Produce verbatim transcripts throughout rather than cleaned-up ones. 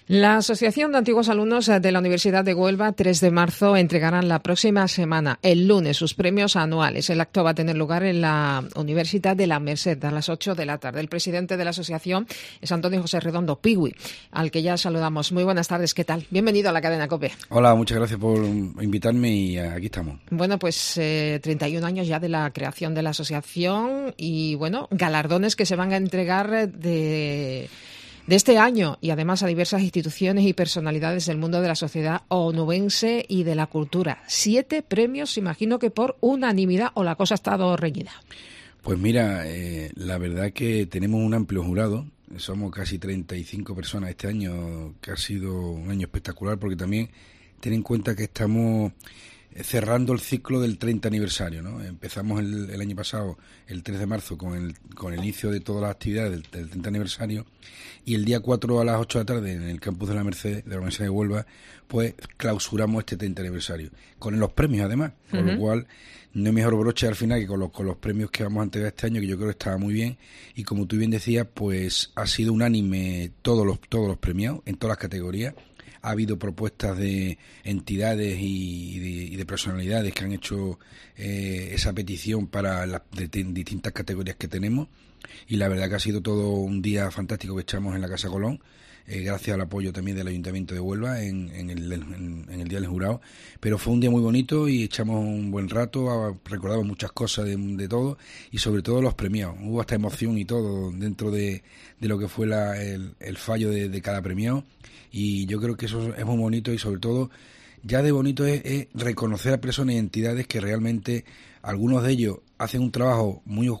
La Asociación de Antiguos Alumnos de la Universidad de Huelva, tres de marzo, entregarán la próxima semana, el lunes, sus premios anuales. El acto va a tener lugar en la Universidad de la Merced a las ocho de la tarde. El presidente de la asociación es Antonio José Redondo Pigui, al que ya saludamos. Muy buenas tardes, ¿qué tal? Bienvenido a la cadena COPE. Hola, muchas gracias por invitarme y aquí estamos. Bueno, pues eh, treinta y un años ya de la creación de la asociación y, bueno, galardones que se van a entregar de... de este año y además a diversas instituciones y personalidades del mundo de la sociedad onubense y de la cultura. Siete premios, imagino que por unanimidad, o la cosa ha estado reñida. Pues mira, eh, la verdad que tenemos un amplio jurado, somos casi treinta y cinco personas este año, que ha sido un año espectacular porque también ten en cuenta que estamos cerrando el ciclo del treinta aniversario, ¿no? Empezamos el, el año pasado, el tres de marzo, con el, con el inicio de todas las actividades del, del treinta aniversario, y el día cuatro a las ocho de la tarde en el campus de la Merced, de la Universidad de Huelva, pues clausuramos este treinta aniversario, con los premios además, con uh-huh. lo cual no hay mejor broche al final que con los, con los premios que vamos a entregar este año, que yo creo que estaba muy bien, y como tú bien decías, pues ha sido unánime todos los, todos los premiados, en todas las categorías. Ha habido propuestas de entidades y de, y de personalidades que han hecho eh, esa petición para las de, de distintas categorías que tenemos, y la verdad que ha sido todo un día fantástico que echamos en la Casa Colón, eh, gracias al apoyo también del Ayuntamiento de Huelva en, en, el, en, en el Día del Jurado, pero fue un día muy bonito y echamos un buen rato, recordamos muchas cosas de, de todo y sobre todo los premiados. Hubo hasta emoción y todo dentro de, de lo que fue la, el, el fallo de, de cada premiado, y yo creo que eso es muy bonito, y sobre todo ya de bonito es, es reconocer a personas y entidades que realmente algunos de ellos hacen un trabajo muy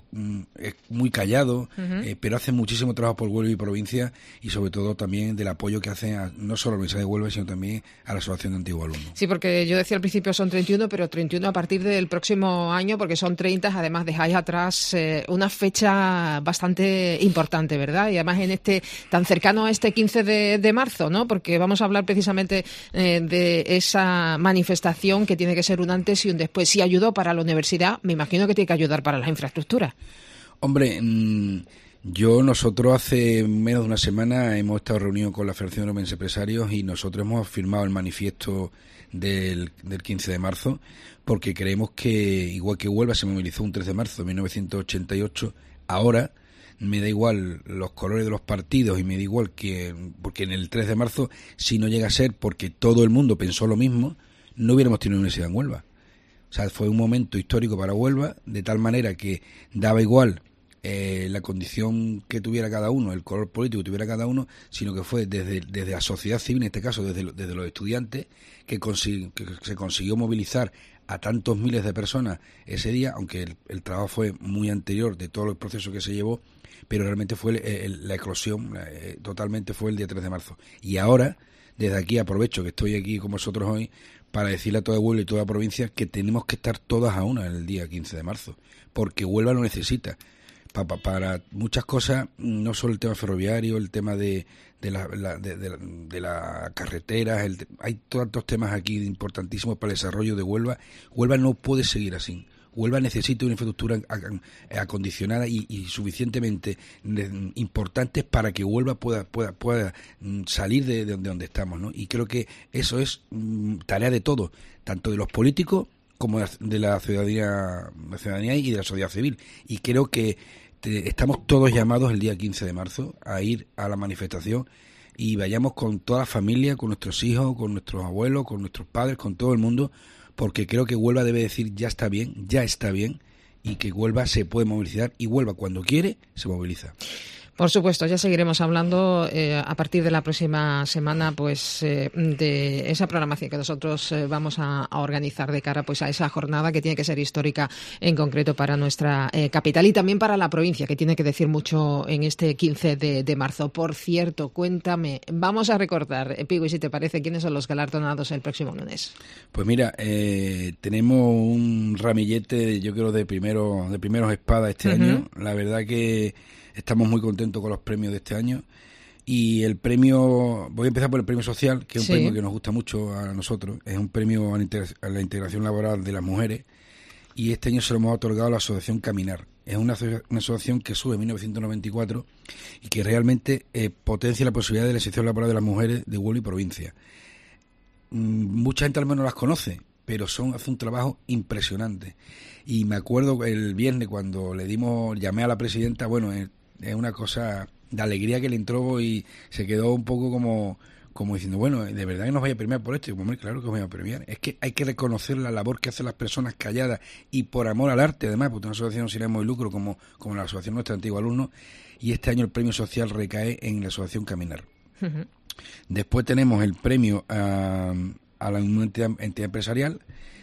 muy callado, uh-huh. eh, pero hacen muchísimo trabajo por Huelva y provincia, y sobre todo también del apoyo que hacen a, no solo a la Universidad de Huelva, sino también a la Asociación de Antiguos Alumnos. Sí, porque yo decía al principio son treinta y uno, pero treinta y uno a partir del próximo año, porque son treinta, además dejáis atrás eh, una fecha bastante importante, ¿verdad? Y además en este tan cercano a este quince de marzo, ¿no? Porque vamos a hablar precisamente eh, de esa manifestación que tiene que ser un antes y un después. Si ayudó para la universidad, me imagino que tiene que ayudar para las infraestructuras. Hombre, mmm, yo, nosotros hace menos de una semana hemos estado reunidos con la Federación de Onubense Empresarios y nosotros hemos firmado el manifiesto del, del quince de marzo, porque creemos que, igual que Huelva se movilizó un tres de marzo de mil novecientos ochenta y ocho, ahora me da igual los colores de los partidos y me da igual que, porque en el tres de marzo, si no llega a ser porque todo el mundo pensó lo mismo, no hubiéramos tenido universidad en Huelva. O sea, fue un momento histórico para Huelva, de tal manera que daba igual eh, la condición que tuviera cada uno, el color político que tuviera cada uno, sino que fue desde, desde la sociedad civil, en este caso desde, desde los estudiantes, que, consi- que se consiguió movilizar a tantos miles de personas ese día, aunque el, el trabajo fue muy anterior de todo el proceso que se llevó, pero realmente fue el, el, la eclosión, eh, totalmente fue el día tres de marzo. Y ahora, desde aquí aprovecho que estoy aquí con vosotros hoy, para decirle a toda Huelva y toda la provincia que tenemos que estar todas a una el día quince de marzo, porque Huelva lo necesita pa, pa, para muchas cosas, no solo el tema ferroviario, el tema de de la, la de, de, de la carretera, el, hay tantos temas aquí importantísimos para el desarrollo de Huelva. Huelva no puede seguir así. Huelva necesita una infraestructura acondicionada y, y suficientemente importante para que Huelva pueda pueda pueda salir de, de donde estamos, ¿no? Y creo que eso es mm, tarea de todos, tanto de los políticos como de la ciudadanía, la ciudadanía y de la sociedad civil. Y creo que te, estamos todos llamados el día quince de marzo a ir a la manifestación y vayamos con toda la familia, con nuestros hijos, con nuestros abuelos, con nuestros padres, con todo el mundo, porque creo que Huelva debe decir ya está bien, ya está bien, y que Huelva se puede movilizar, y Huelva cuando quiere se moviliza. Por supuesto, ya seguiremos hablando eh, a partir de la próxima semana, pues eh, de esa programación que nosotros eh, vamos a, a organizar de cara pues a esa jornada que tiene que ser histórica en concreto para nuestra eh, capital y también para la provincia, que tiene que decir mucho en este quince de marzo. Por cierto, cuéntame, vamos a recordar, eh, Pigui, si te parece, quiénes son los galardonados el próximo lunes. Pues mira, eh, tenemos un ramillete, yo creo, de primero de primeros espadas este uh-huh. año. La verdad que estamos muy contentos con los premios de este año. Y el premio, voy a empezar por el premio social, que es un sí. premio que nos gusta mucho a nosotros. Es un premio a la, integra- a la integración laboral de las mujeres. Y este año se lo hemos otorgado a la Asociación Caminar. Es una, una asociación que sube en mil novecientos noventa y cuatro y que realmente eh, potencia la posibilidad de la inserción laboral de las mujeres de Huelva y provincia. Mm, mucha gente al menos las conoce, pero son hace un trabajo impresionante. Y me acuerdo el viernes cuando le dimos, llamé a la presidenta, bueno, es, es una cosa de alegría que le entró y se quedó un poco como... como diciendo, bueno, ¿de verdad que nos vaya a premiar por esto? Y bueno, claro que os voy a premiar. Es que hay que reconocer la labor que hacen las personas calladas y por amor al arte, además, porque una asociación sin ánimo de lucro como, como la asociación nuestra Antiguo Alumno, y este año el premio social recae en la asociación Caminar. Uh-huh. Después tenemos el premio a, a la entidad, entidad empresarial,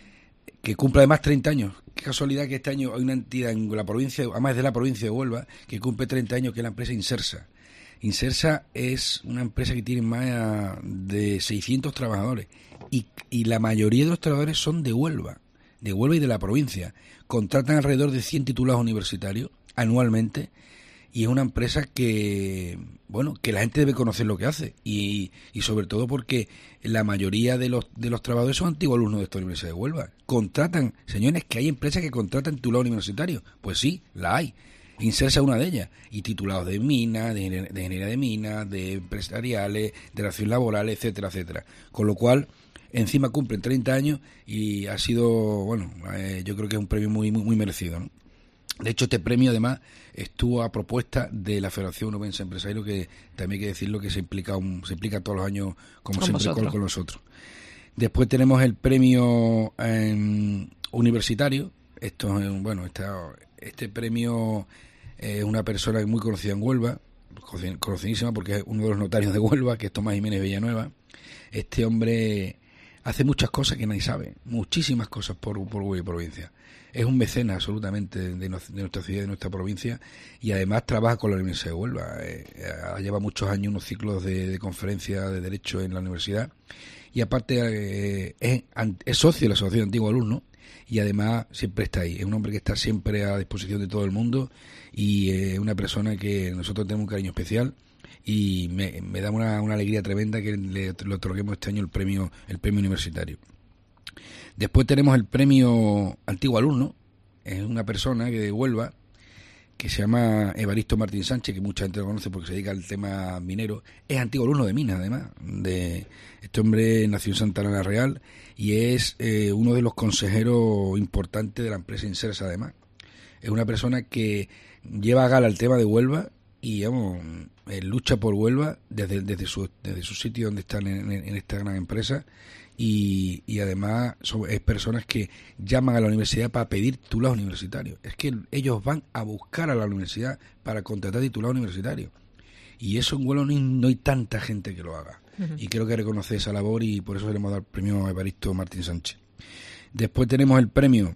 que cumple además treinta años. Qué casualidad que este año hay una entidad en la provincia, además de la provincia de Huelva, que cumple treinta años, que es la empresa Insersa. Insersa es una empresa que tiene más de seiscientos trabajadores y, y la mayoría de los trabajadores son de Huelva, de Huelva y de la provincia. Contratan alrededor de cien titulados universitarios anualmente y es una empresa que, bueno, que la gente debe conocer lo que hace y, y sobre todo porque la mayoría de los de los trabajadores son antiguos alumnos de esta Universidad de Huelva. Contratan, señores, que hay empresas que contratan titulados universitarios. Pues sí, la hay. Insersa una de ellas, y titulados de minas, de, de ingeniería de minas, de empresariales, de relaciones laborales, etcétera, etcétera. Con lo cual, encima cumplen treinta años y ha sido, bueno, eh, yo creo que es un premio muy, muy, muy merecido, ¿no? De hecho, este premio además estuvo a propuesta de la Federación Onubense Empresario, que también hay que decirlo que se implica un, se implica todos los años, como con siempre, con, con nosotros. Después tenemos el premio eh, universitario. Esto es, bueno, esta, este premio es una persona muy conocida en Huelva, conocidísima porque es uno de los notarios de Huelva, que es Tomás Jiménez Villanueva. Este hombre hace muchas cosas que nadie sabe, muchísimas cosas por, por Huelva y provincia. Es un mecenas absolutamente de, de nuestra ciudad y de nuestra provincia y además trabaja con la Universidad de Huelva. Eh, lleva muchos años unos ciclos de, de conferencia de Derecho en la universidad y aparte eh, es, es socio de la Asociación de Antiguos Alumnos y además siempre está ahí. Es un hombre que está siempre a disposición de todo el mundo y es eh, una persona que nosotros tenemos un cariño especial y me, me da una, una alegría tremenda que le, le otorguemos este año el premio el premio universitario. Después tenemos el premio Antiguo Alumno, es una persona que de Huelva, que se llama Evaristo Martín Sánchez, que mucha gente lo conoce porque se dedica al tema minero. Es antiguo alumno de minas, además. De este hombre nació en Santa Ana la Real y es eh, uno de los consejeros importantes de la empresa Insersa, además. Es una persona que lleva a gala el tema de Huelva y, vamos, eh, lucha por Huelva desde, desde, su, desde su sitio donde están en, en, en esta gran empresa. Y, y además son es personas que llaman a la universidad para pedir titulados universitarios. Es que ellos van a buscar a la universidad para contratar titulados universitarios. Y eso en Huelva no hay, no hay tanta gente que lo haga. Uh-huh. Y creo que reconoce esa labor y por eso le hemos dado el premio a Evaristo Martín Sánchez. Después tenemos el premio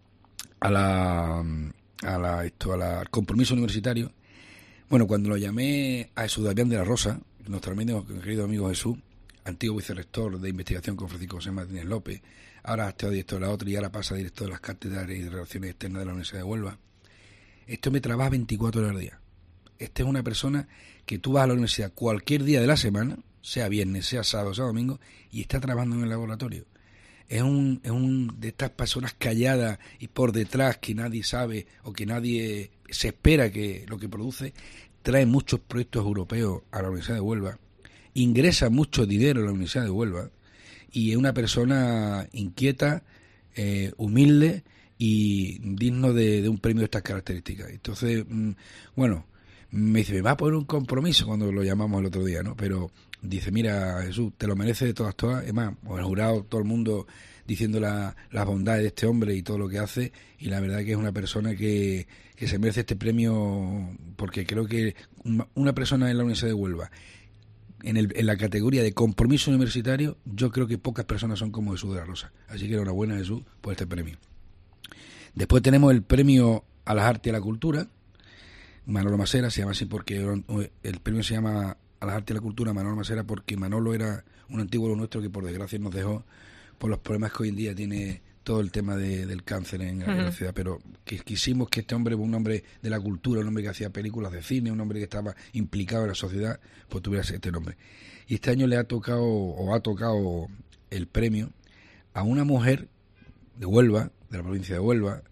a la, a la, esto, a la, al compromiso universitario. Bueno, cuando lo llamé a Jesús Damián de la Rosa, nuestro amigo, querido amigo Jesús, antiguo vicerrector de investigación con Francisco José Martínez López, ahora ha estado director de la otra y ahora pasa director de las cátedras y de relaciones externas de la Universidad de Huelva. Esto me trabaja veinticuatro horas al día. Esta es una persona que tú vas a la universidad cualquier día de la semana, sea viernes, sea sábado, sea domingo, y está trabajando en el laboratorio. Es un, es un de estas personas calladas y por detrás que nadie sabe o que nadie se espera que lo que produce, trae muchos proyectos europeos a la Universidad de Huelva, ingresa mucho dinero en la Universidad de Huelva y es una persona inquieta, eh, humilde y digno de, de un premio de estas características. Entonces, mmm, bueno, me dice, me va a poner un compromiso cuando lo llamamos el otro día, ¿no? Pero dice, mira, Jesús, te lo mereces de todas, todas. Es más, el jurado, todo el mundo diciendo la, las bondades de este hombre y todo lo que hace, y la verdad que es una persona que, que se merece este premio porque creo que una persona en la Universidad de Huelva En, el, en la categoría de compromiso universitario, yo creo que pocas personas son como Jesús de la Rosa. Así que enhorabuena, Jesús, por este premio. Después tenemos el premio a las artes y a la cultura, Manolo Masera, se llama así porque el premio se llama a las artes y a la cultura Manolo Masera porque Manolo era un antiguo nuestro que por desgracia nos dejó por los problemas que hoy en día tiene todo el tema de, del cáncer en, uh-huh. en la ciudad, pero que quisimos que este hombre, un hombre de la cultura, un hombre que hacía películas de cine, un hombre que estaba implicado en la sociedad, pues tuviera este nombre. Y este año le ha tocado, o ha tocado el premio a una mujer de Huelva, de la provincia de Huelva,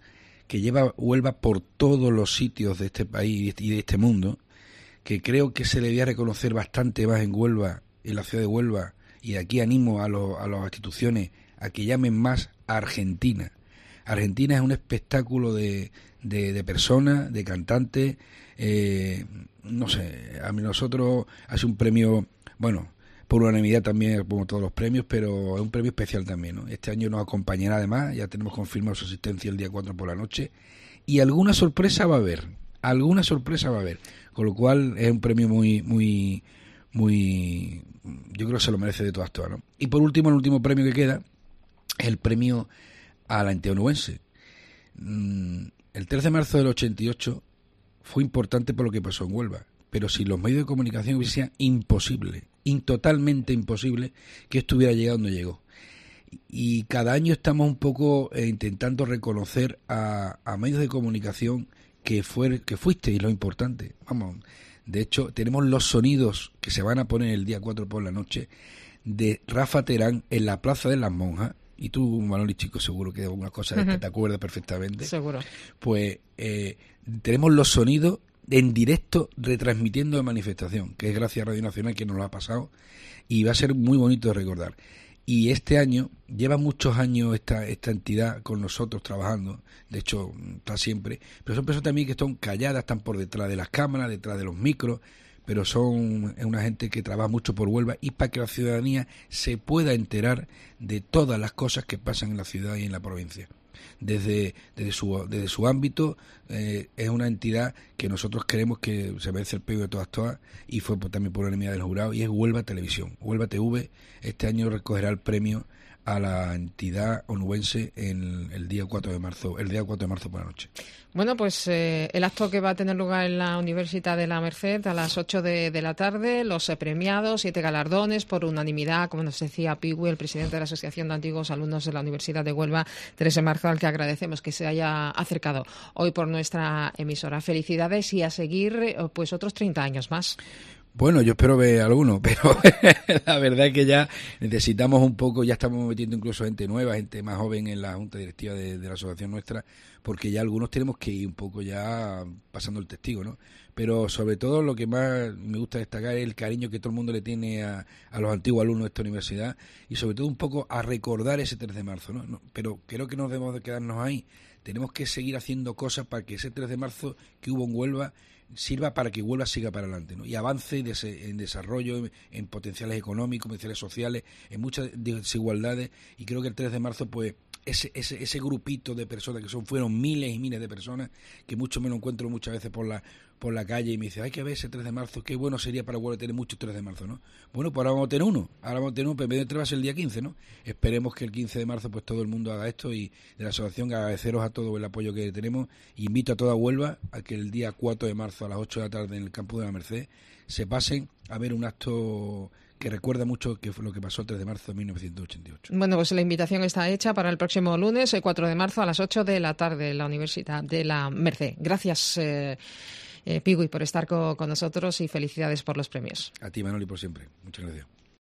que lleva Huelva por todos los sitios de este país y de este mundo, que creo que se le debía reconocer bastante más en Huelva, en la ciudad de Huelva, y aquí animo a, lo, a las instituciones a que llamen más a Argentina. Argentina es un espectáculo de, de, de personas, de cantantes, eh, no sé, a nosotros hace un premio, bueno, por unanimidad también, como todos los premios, pero es un premio especial también, ¿no? Este año nos acompañará además, ya tenemos confirmado su asistencia el día cuatro por la noche, y alguna sorpresa va a haber, alguna sorpresa va a haber, con lo cual es un premio muy, muy, muy, yo creo que se lo merece de todas, todas, ¿no? Y por último, el último premio que queda es el premio a la entidad onubense. El tres de marzo del ochenta y ocho fue importante por lo que pasó en Huelva, pero sin los medios de comunicación hubiese sido imposible, in, totalmente imposible que estuviera llegando donde llegó. Y cada año estamos un poco eh, intentando reconocer a, a medios de comunicación que fue que fuisteis lo importante. Vamos, de hecho, tenemos los sonidos que se van a poner el día cuatro por la noche de Rafa Terán en la Plaza de las Monjas. Y tú, Manoli, chico, seguro que alguna cosa de uh-huh. que te acuerdas perfectamente. Seguro. Pues eh, tenemos los sonidos en directo retransmitiendo la manifestación, que es gracias a Radio Nacional que nos lo ha pasado, y va a ser muy bonito de recordar. Y este año, lleva muchos años esta esta entidad con nosotros trabajando, de hecho está siempre, pero son personas también que están calladas, están por detrás de las cámaras, detrás de los micros, pero son una gente que trabaja mucho por Huelva y para que la ciudadanía se pueda enterar de todas las cosas que pasan en la ciudad y en la provincia. Desde, desde, su, desde su ámbito, eh, es una entidad que nosotros creemos que se merece el premio de todas todas, y fue por, también por unanimidad del jurado, y es Huelva Televisión. Huelva T V este año recogerá el premio a la entidad onubense en el día cuatro de marzo, el día cuatro de marzo por la noche. Bueno, pues eh, el acto que va a tener lugar en la Universidad de la Merced a las ocho de, de la tarde, los eh, premiados, siete galardones por unanimidad, como nos decía Pigui, el presidente de la Asociación de Antiguos Alumnos de la Universidad de Huelva, tres de marzo, al que agradecemos que se haya acercado hoy por nuestra emisora. Felicidades y a seguir pues otros treinta años más. Bueno, yo espero ver alguno, pero la verdad es que ya necesitamos un poco, ya estamos metiendo incluso gente nueva, gente más joven en la junta directiva de, de la asociación nuestra, porque ya algunos tenemos que ir un poco ya pasando el testigo, ¿no? Pero sobre todo lo que más me gusta destacar es el cariño que todo el mundo le tiene a, a los antiguos alumnos de esta universidad, y sobre todo un poco a recordar ese tres de marzo, ¿no? No, pero creo que no debemos de quedarnos ahí, tenemos que seguir haciendo cosas para que ese tres de marzo que hubo en Huelva sirva para que Huelva siga para adelante, ¿no? Y avance en desarrollo, en, en potenciales económicos, potenciales sociales, en muchas desigualdades, y creo que el tres de marzo, pues, ese ese ese grupito de personas que son fueron miles y miles de personas, que mucho me lo encuentro muchas veces por la por la calle y me dice, hay que ver ese tres de marzo, qué bueno sería para Huelva tener muchos tres de marzo, ¿no? Bueno, pues ahora vamos a tener uno, ahora vamos a tener uno, pero en vez de tres va a ser el día quince, ¿no? Esperemos que el quince de marzo pues todo el mundo haga esto, y de la asociación agradeceros a todos el apoyo que tenemos, y invito a toda Huelva a que el día cuatro de marzo a las ocho de la tarde en el campus de la Merced se pasen a ver un acto que recuerda mucho que fue lo que pasó el tres de marzo de mil novecientos ochenta y ocho. Bueno, pues la invitación está hecha para el próximo lunes, el cuatro de marzo, a las ocho de la tarde en la Universidad de la Merced. Gracias, eh, eh, Pigui, por estar co- con nosotros, y felicidades por los premios. A ti, Manoli, por siempre. Muchas gracias.